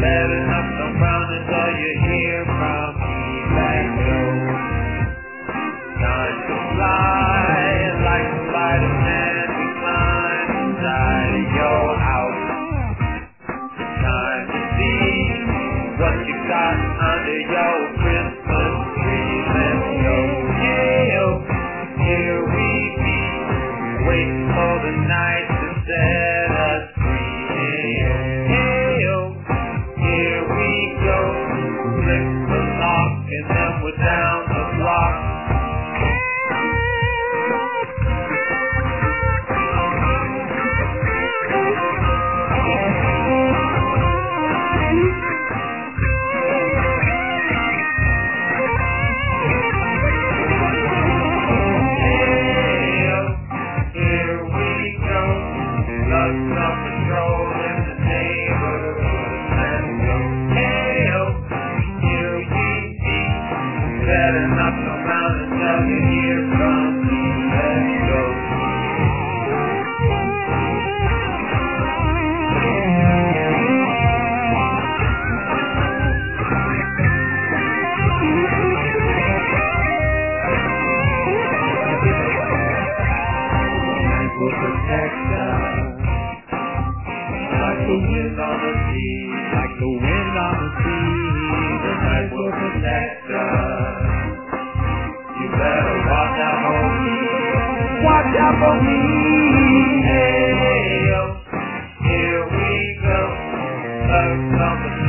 letting up some brown until you hear from me back home. Time to fly like a Spider-Man, we climb inside of your house. It's time to see what you got under your Christmas tree. Let's go. Hey-oh, here we be, waiting for the night to set us free. Hey-oh, hey-oh, here we go. Flick the lock and then we're down the block. Like the wind on the sea, the night will protect us. You better watch out for me, watch out for me. Hey, yo, here we go. Thugs on the